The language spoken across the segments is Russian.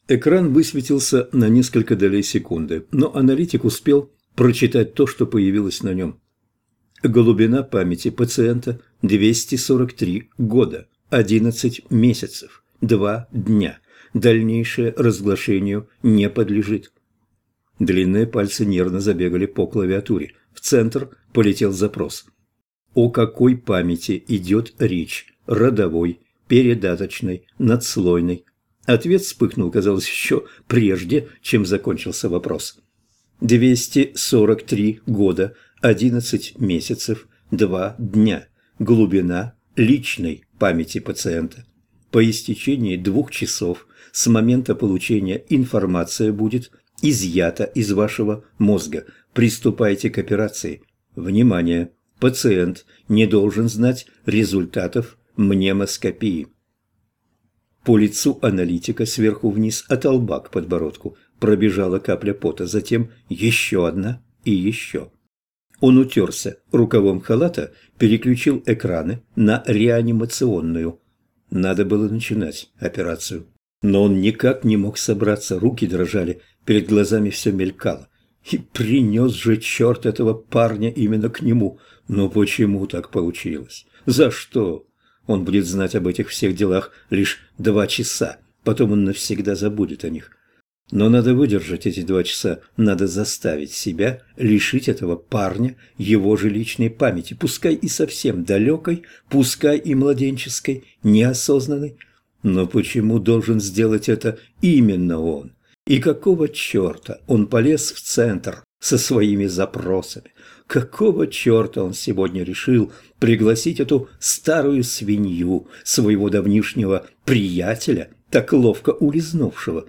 Экран высветился на несколько долей секунды, но аналитик успел прочитать то, что появилось на нем. Глубина памяти пациента 243 года, 11 месяцев, 2 дня. Дальнейшее разглашению не подлежит. Длинные пальцы нервно забегали по клавиатуре. В центр полетел запрос. О какой памяти идет речь? Родовой, передаточной, надслойной? Ответ вспыхнул, казалось, еще прежде, чем закончился вопрос. 243 года, 11 месяцев, 2 дня. Глубина личной памяти пациента. По истечении 2 часов с момента получения информация будет изъята из вашего мозга. Приступайте к операции. Внимание! Пациент не должен знать результатов мнемоскопии. По лицу аналитика сверху вниз от лба к подбородку пробежала капля пота, затем еще одна и еще. Он утерся рукавом халата, переключил экраны на реанимационную. Надо было начинать операцию. Но он никак не мог собраться, руки дрожали, перед глазами все мелькало. И принес же черт этого парня именно к нему. Но почему так получилось? За что? Он будет знать об этих всех делах лишь 2 часа, потом он навсегда забудет о них. Но надо выдержать эти 2 часа, надо заставить себя лишить этого парня его же личной памяти, пускай и совсем далекой, пускай и младенческой, неосознанной. Но почему должен сделать это именно он? И какого черта он полез в центр со своими запросами? Какого черта он сегодня решил пригласить эту старую свинью, своего давнишнего приятеля, так ловко улизнувшего?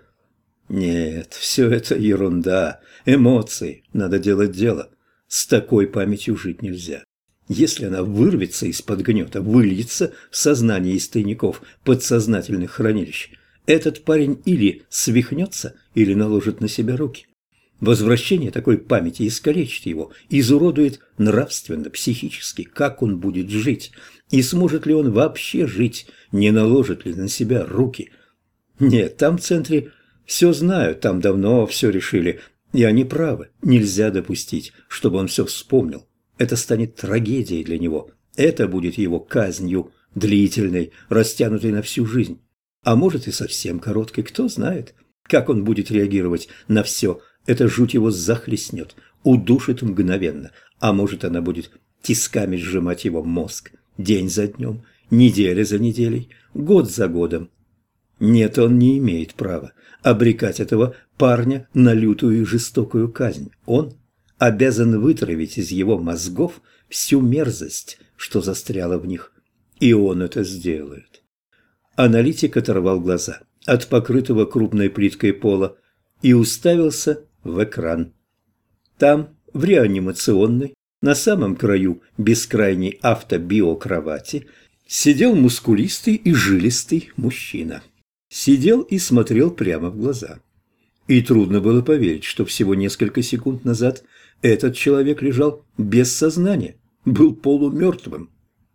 Нет, все это ерунда, эмоции, надо делать дело. С такой памятью жить нельзя. Если она вырвется из-под гнета, выльется в сознание из тайников подсознательных хранилищ, этот парень или свихнется, или наложит на себя руки. Возвращение такой памяти искалечит его, изуродует нравственно, психически, как он будет жить, и сможет ли он вообще жить, не наложит ли на себя руки. Нет, там в центре все знают, там давно все решили, и они правы, нельзя допустить, чтобы он все вспомнил. Это станет трагедией для него, это будет его казнью, длительной, растянутой на всю жизнь. А может и совсем короткой, кто знает, как он будет реагировать на все. Эта жуть его захлестнет, удушит мгновенно, а может она будет тисками сжимать его мозг, день за днем, неделя за неделей, год за годом. Нет, он не имеет права обрекать этого парня на лютую и жестокую казнь. Он обязан вытравить из его мозгов всю мерзость, что застряла в них. И он это сделает. Аналитик оторвал глаза от покрытого крупной плиткой пола и уставился в экран. Там, в реанимационной, на самом краю бескрайней автобиокровати, сидел мускулистый и жилистый мужчина. Сидел и смотрел прямо в глаза. И трудно было поверить, что всего несколько секунд назад этот человек лежал без сознания, был полумертвым.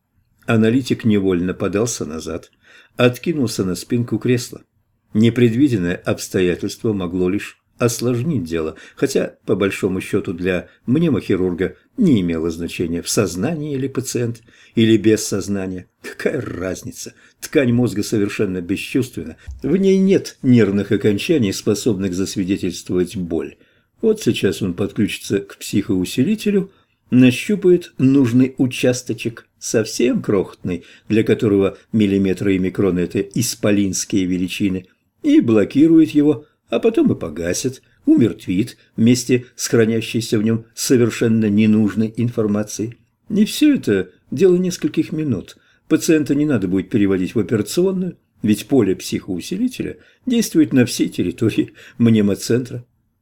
Аналитик невольно подался назад, откинулся на спинку кресла. Непредвиденное обстоятельство могло лишь осложнить дело, хотя, по большому счету, для мнемохирурга не имело значения, в сознании ли пациент или без сознания. Какая разница? Ткань мозга совершенно бесчувственна, в ней нет нервных окончаний, способных засвидетельствовать боль. Вот сейчас он подключится к психоусилителю, нащупает нужный участочек, совсем крохотный, для которого миллиметры и микроны – это исполинские величины, и блокирует его, а потом и погасит, умертвит вместе с хранящейся в нем совершенно ненужной информацией. И все это дело нескольких минут. Пациента не надо будет переводить в операционную, ведь поле психоусилителя действует на всей территории мнемоцентра.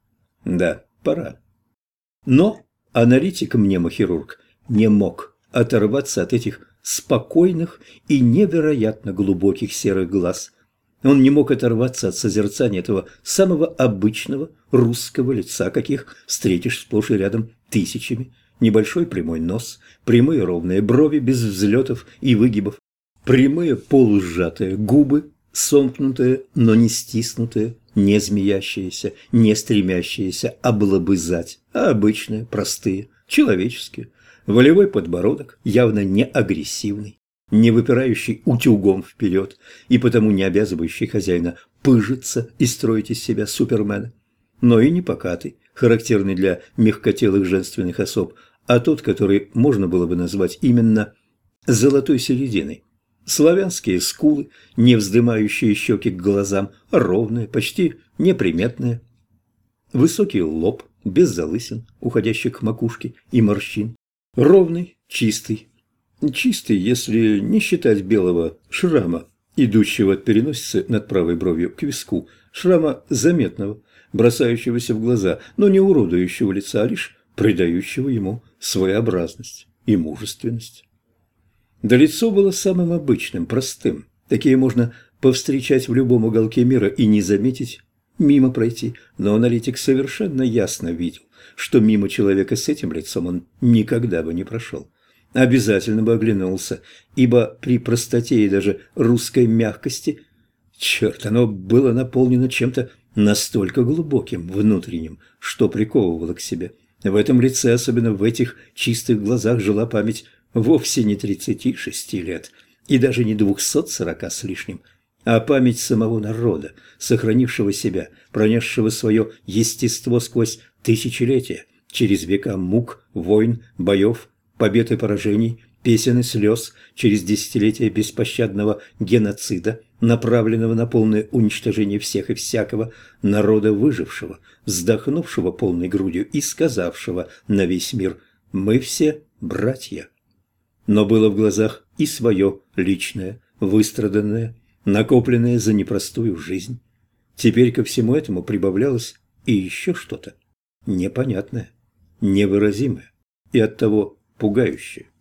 Да, пора. Но аналитик-мнемохирург не мог оторваться от этих спокойных и невероятно глубоких серых глаз. Он не мог оторваться от созерцания этого самого обычного русского лица, каких встретишь сплошь и рядом тысячами. Небольшой прямой нос, прямые ровные брови без взлетов и выгибов, прямые полусжатые губы, сомкнутые, но не стиснутые, не змеящиеся, не стремящиеся облобызать, а обычные, простые, человеческие. Волевой подбородок, явно не агрессивный, не выпирающий утюгом вперед и потому не обязывающий хозяина пыжиться и строить из себя супермена, но и не покатый, характерный для мягкотелых женственных особ, а тот, который можно было бы назвать именно золотой серединой. Славянские скулы, не вздымающие щеки к глазам, ровные, почти неприметные. Высокий лоб, без залысин, уходящих к макушке, и морщин. Ровный, чистый. Чистый, если не считать белого шрама, идущего от переносицы над правой бровью к виску, шрама заметного, бросающегося в глаза, но не уродующего лица, а лишь придающего ему своеобразность и мужественность. Да лицо было самым обычным, простым. Такие можно повстречать в любом уголке мира и не заметить, мимо пройти. Но аналитик совершенно ясно видел, что мимо человека с этим лицом он никогда бы не прошел. Обязательно бы оглянулся, ибо при простоте и даже русской мягкости, черт, оно было наполнено чем-то настолько глубоким, внутренним, что приковывало к себе. В этом лице, особенно в этих чистых глазах, жила память вовсе не 36 лет и даже не 240 с лишним, а память самого народа, сохранившего себя, пронесшего свое естество сквозь тысячелетия, через века мук, войн, боев, побед и поражений, песен и слез, через десятилетия беспощадного геноцида, направленного на полное уничтожение всех и всякого, народа выжившего, вздохнувшего полной грудью и сказавшего на весь мир: «Мы все братья». Но было в глазах и свое личное, выстраданное, накопленное за непростую жизнь. Теперь ко всему этому прибавлялось и еще что-то непонятное, невыразимое и оттого пугающее.